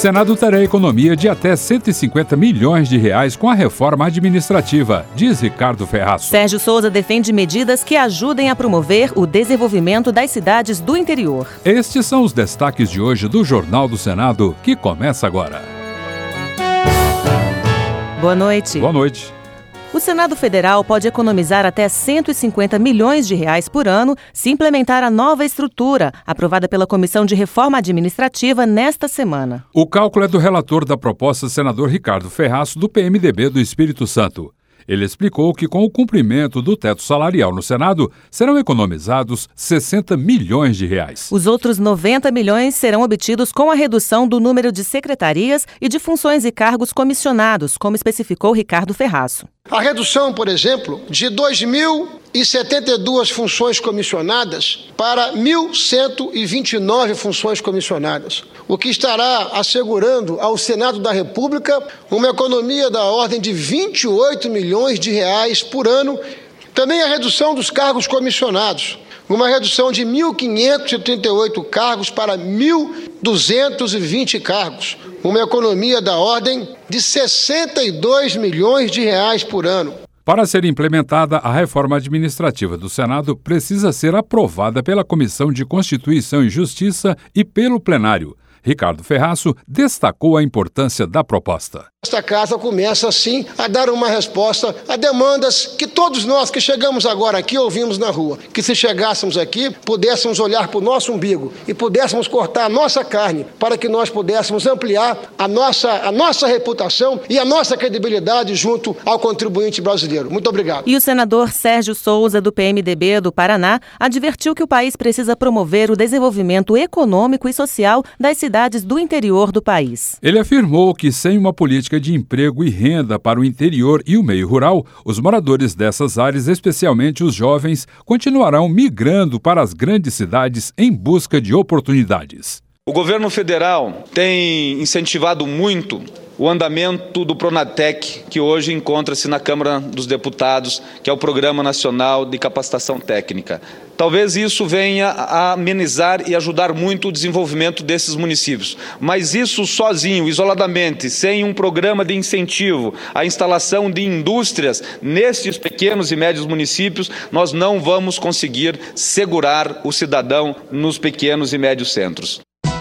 Senado terá economia de até 150 milhões de reais com a reforma administrativa, diz Ricardo Ferraço. Sérgio Souza defende medidas que ajudem a promover o desenvolvimento das cidades do interior. Estes são os destaques de hoje do Jornal do Senado, que começa agora. Boa noite. Boa noite. O Senado Federal pode economizar até 150 milhões de reais por ano se implementar a nova estrutura, aprovada pela Comissão de Reforma Administrativa nesta semana. O cálculo é do relator da proposta, senador Ricardo Ferraço, do PMDB do Espírito Santo. Ele explicou que, com o cumprimento do teto salarial no Senado, serão economizados 60 milhões de reais. Os outros 90 milhões serão obtidos com a redução do número de secretarias e de funções e cargos comissionados, como especificou Ricardo Ferraço. A redução, por exemplo, de 2.072 funções comissionadas para 1.129 funções comissionadas, o que estará assegurando ao Senado da República uma economia da ordem de 28 milhões de reais por ano. Também a redução dos cargos comissionados, uma redução de 1.538 cargos para 1.220 cargos, uma economia da ordem de 62 milhões de reais por ano. Para ser implementada, a reforma administrativa do Senado precisa ser aprovada pela Comissão de Constituição e Justiça e pelo plenário. Ricardo Ferraço destacou a importância da proposta. Esta casa começa, assim, a dar uma resposta a demandas que todos nós que chegamos agora aqui ouvimos na rua. Que se chegássemos aqui, pudéssemos olhar para o nosso umbigo e pudéssemos cortar a nossa carne para que nós pudéssemos ampliar a nossa reputação e a nossa credibilidade junto ao contribuinte brasileiro. Muito obrigado. E o senador Sérgio Souza, do PMDB do Paraná, advertiu que o país precisa promover o desenvolvimento econômico e social das cidades do interior do país. Ele afirmou que, sem uma política de emprego e renda para o interior e o meio rural, os moradores dessas áreas, especialmente os jovens, continuarão migrando para as grandes cidades em busca de oportunidades. O governo federal tem incentivado muito o andamento do Pronatec, que hoje encontra-se na Câmara dos Deputados, que é o Programa Nacional de Capacitação Técnica. Talvez isso venha a amenizar e ajudar muito o desenvolvimento desses municípios. Mas isso sozinho, isoladamente, sem um programa de incentivo à instalação de indústrias nesses pequenos e médios municípios, nós não vamos conseguir segurar o cidadão nos pequenos e médios centros.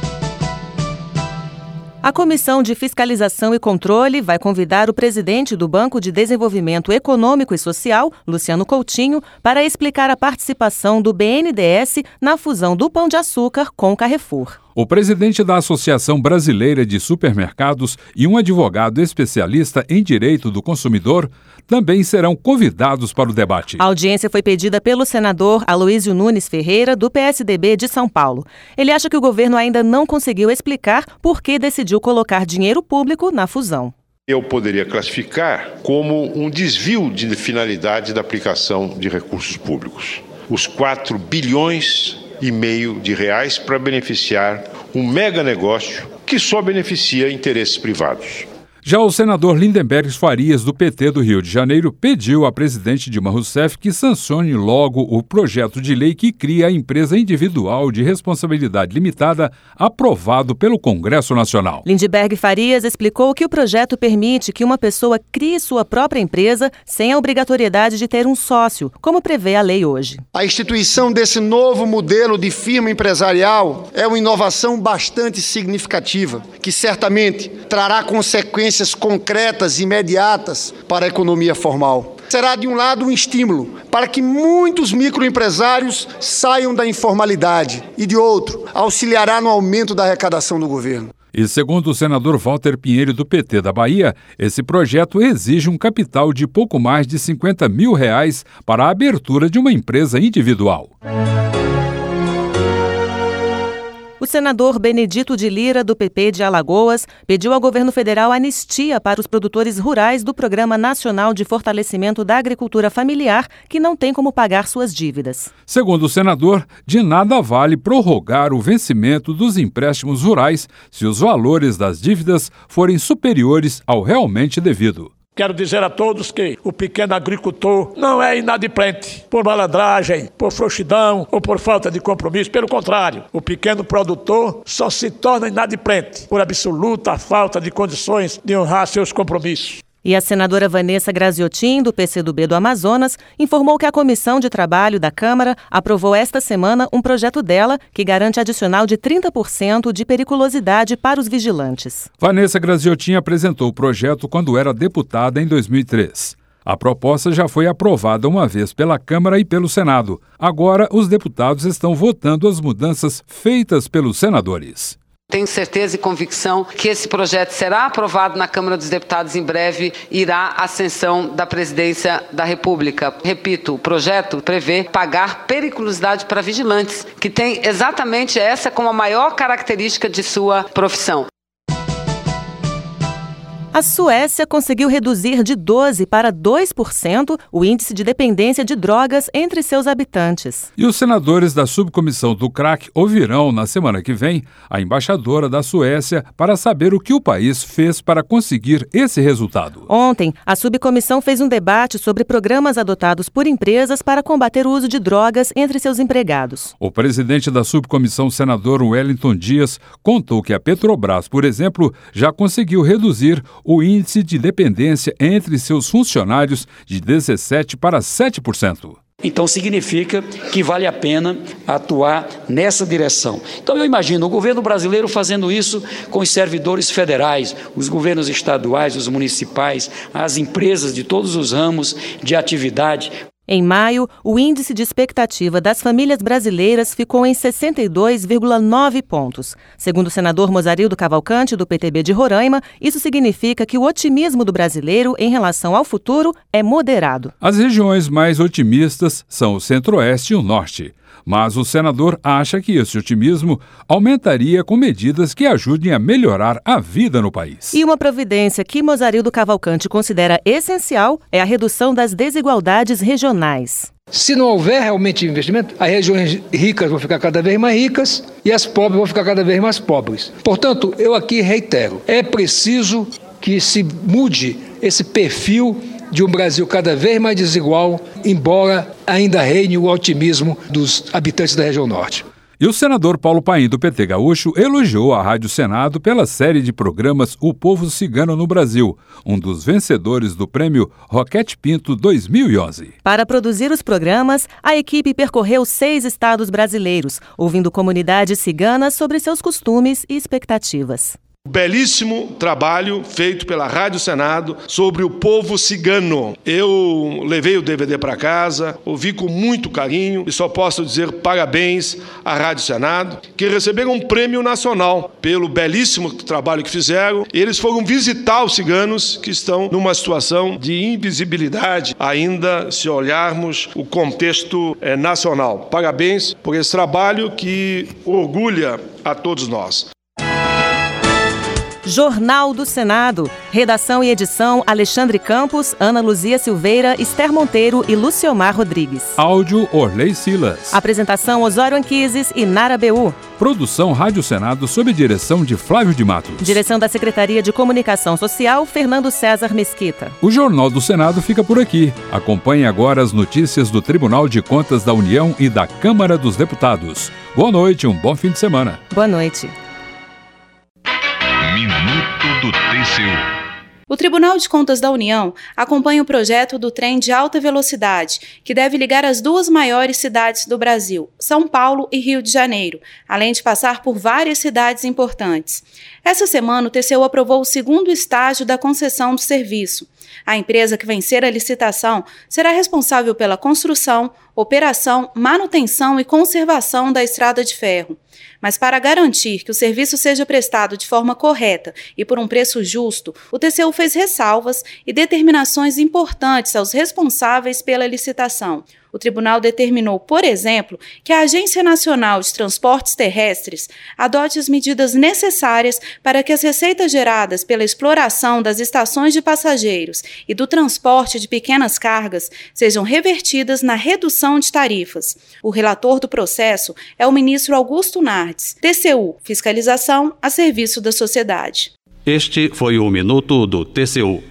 A Comissão de Fiscalização e Controle vai convidar o presidente do Banco de Desenvolvimento Econômico e Social, Luciano Coutinho, para explicar a participação do BNDES na fusão do Pão de Açúcar com o Carrefour. O presidente da Associação Brasileira de Supermercados e um advogado especialista em direito do consumidor também serão convidados para o debate. A audiência foi pedida pelo senador Aloísio Nunes Ferreira, do PSDB de São Paulo. Ele acha que o governo ainda não conseguiu explicar por que decidiu colocar dinheiro público na fusão. Eu poderia classificar como um desvio de finalidade da aplicação de recursos públicos. Os 4 bilhões e meio de reais para beneficiar um mega negócio que só beneficia interesses privados. Já o senador Lindenberg Farias, do PT do Rio de Janeiro, pediu à presidente Dilma Rousseff que sancione logo o projeto de lei que cria a empresa individual de responsabilidade limitada, aprovado pelo Congresso Nacional. Lindenberg Farias explicou que o projeto permite que uma pessoa crie sua própria empresa sem a obrigatoriedade de ter um sócio, como prevê a lei hoje. A instituição desse novo modelo de firma empresarial é uma inovação bastante significativa, que certamente trará consequências concretas e imediatas para a economia formal. Será, de um lado, um estímulo para que muitos microempresários saiam da informalidade e, de outro, auxiliará no aumento da arrecadação do governo. E segundo o senador Walter Pinheiro, do PT da Bahia, esse projeto exige um capital de pouco mais de 50 mil reais para a abertura de uma empresa individual. O senador Benedito de Lira, do PP de Alagoas, pediu ao governo federal anistia para os produtores rurais do Programa Nacional de Fortalecimento da Agricultura Familiar, que não têm como pagar suas dívidas. Segundo o senador, de nada vale prorrogar o vencimento dos empréstimos rurais se os valores das dívidas forem superiores ao realmente devido. Quero dizer a todos que o pequeno agricultor não é inadimplente por malandragem, por frouxidão ou por falta de compromisso. Pelo contrário, o pequeno produtor só se torna inadimplente por absoluta falta de condições de honrar seus compromissos. E a senadora Vanessa Graziotin, do PCdoB do Amazonas, informou que a Comissão de Trabalho da Câmara aprovou esta semana um projeto dela que garante adicional de 30% de periculosidade para os vigilantes. Vanessa Graziotin apresentou o projeto quando era deputada em 2003. A proposta já foi aprovada uma vez pela Câmara e pelo Senado. Agora, os deputados estão votando as mudanças feitas pelos senadores. Tenho certeza e convicção que esse projeto será aprovado na Câmara dos Deputados em breve e irá à ascensão da Presidência da República. Repito, o projeto prevê pagar periculosidade para vigilantes, que tem exatamente essa como a maior característica de sua profissão. A Suécia conseguiu reduzir de 12% para 2% o índice de dependência de drogas entre seus habitantes. E os senadores da subcomissão do crack ouvirão, na semana que vem, a embaixadora da Suécia para saber o que o país fez para conseguir esse resultado. Ontem, a subcomissão fez um debate sobre programas adotados por empresas para combater o uso de drogas entre seus empregados. O presidente da subcomissão, senador Wellington Dias, contou que a Petrobras, por exemplo, já conseguiu reduzir o índice de dependência entre seus funcionários de 17% para 7%. Então significa que vale a pena atuar nessa direção. Então eu imagino o governo brasileiro fazendo isso com os servidores federais, os governos estaduais, os municipais, as empresas de todos os ramos de atividade. Em maio, o índice de expectativa das famílias brasileiras ficou em 62,9 pontos. Segundo o senador Mozarildo Cavalcante, do PTB de Roraima, isso significa que o otimismo do brasileiro em relação ao futuro é moderado. As regiões mais otimistas são o Centro-Oeste e o Norte. Mas o senador acha que esse otimismo aumentaria com medidas que ajudem a melhorar a vida no país. E uma providência que Mozarildo Cavalcante considera essencial é a redução das desigualdades regionais. Se não houver realmente investimento, as regiões ricas vão ficar cada vez mais ricas e as pobres vão ficar cada vez mais pobres. Portanto, eu aqui reitero, é preciso que se mude esse perfil de um Brasil cada vez mais desigual, embora ainda reine o otimismo dos habitantes da região norte. E o senador Paulo Paim, do PT Gaúcho, elogiou a Rádio Senado pela série de programas O Povo Cigano no Brasil, um dos vencedores do prêmio Roquete Pinto 2011. Para produzir os programas, a equipe percorreu 6 estados brasileiros, ouvindo comunidades ciganas sobre seus costumes e expectativas. Belíssimo trabalho feito pela Rádio Senado sobre o povo cigano. Eu levei o DVD para casa, ouvi com muito carinho e só posso dizer parabéns à Rádio Senado, que receberam um prêmio nacional pelo belíssimo trabalho que fizeram. Eles foram visitar os ciganos que estão numa situação de invisibilidade, ainda se olharmos o contexto nacional. Parabéns por esse trabalho que orgulha a todos nós. Jornal do Senado. Redação e edição Alexandre Campos, Ana Luzia Silveira, Esther Monteiro e Luciomar Rodrigues. Áudio Orley Silas. Apresentação Osório Anquises e Nara Beu. Produção Rádio Senado sob direção de Flávio de Matos. Direção da Secretaria de Comunicação Social, Fernando César Mesquita. O Jornal do Senado fica por aqui. Acompanhe agora as notícias do Tribunal de Contas da União e da Câmara dos Deputados. Boa noite e um bom fim de semana. Boa noite. Minuto do TCU. O Tribunal de Contas da União acompanha o projeto do trem de alta velocidade, que deve ligar as 2 maiores cidades do Brasil, São Paulo e Rio de Janeiro, além de passar por várias cidades importantes. Essa semana, o TCU aprovou o 2º estágio da concessão do serviço. A empresa que vencer a licitação será responsável pela construção, operação, manutenção e conservação da estrada de ferro. Mas para garantir que o serviço seja prestado de forma correta e por um preço justo, o TCU fez ressalvas e determinações importantes aos responsáveis pela licitação. O tribunal determinou, por exemplo, que a Agência Nacional de Transportes Terrestres adote as medidas necessárias para que as receitas geradas pela exploração das estações de passageiros e do transporte de pequenas cargas sejam revertidas na redução de tarifas. O relator do processo é o ministro Augusto Nardes. TCU, fiscalização a serviço da sociedade. Este foi o Minuto do TCU.